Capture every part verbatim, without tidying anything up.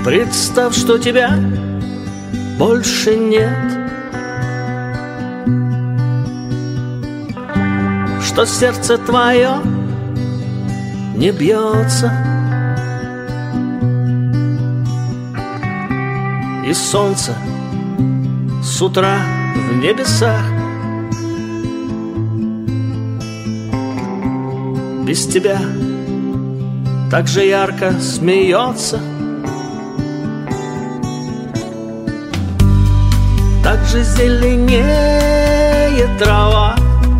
Представь, что тебя больше нет, что сердце твое не бьется, и солнце с утра в небесах без тебя так же ярко смеется, так же зеленее трава,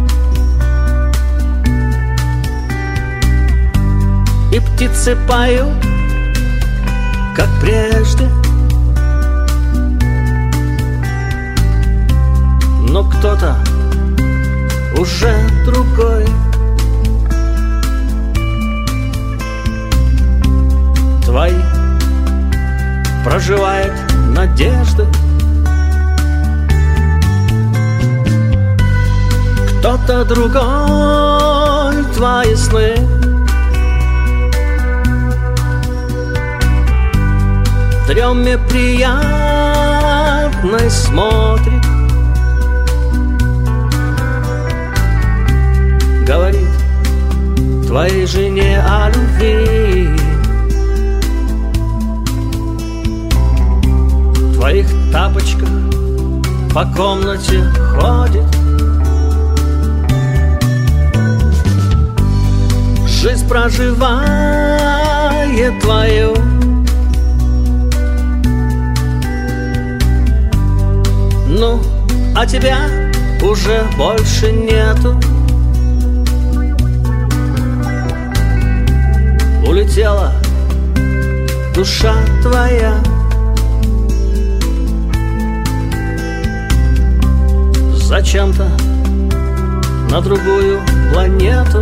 и птицы поют, как прежде. Но кто-то уже другой твои проживает надежды. Кто-то другой твои сны в дреме приятной смотрит, говорит твоей жене о любви, в твоих тапочках по комнате ходит, жизнь проживает твою, ну, а тебя уже больше нету. Улетела душа твоя, зачем-то на другую планету.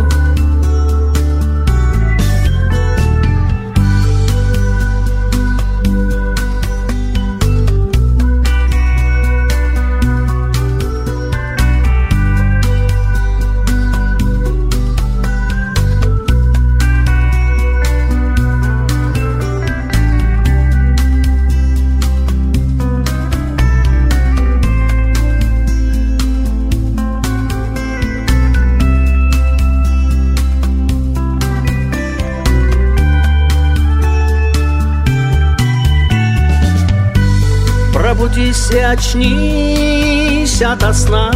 Пробудись и очнись ото сна,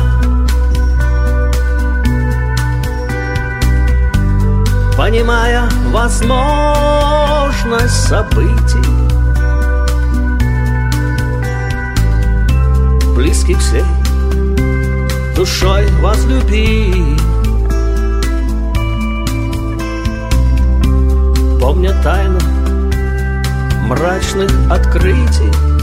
понимая возможность событий, близких всей душой возлюби, помня тайну мрачных открытий.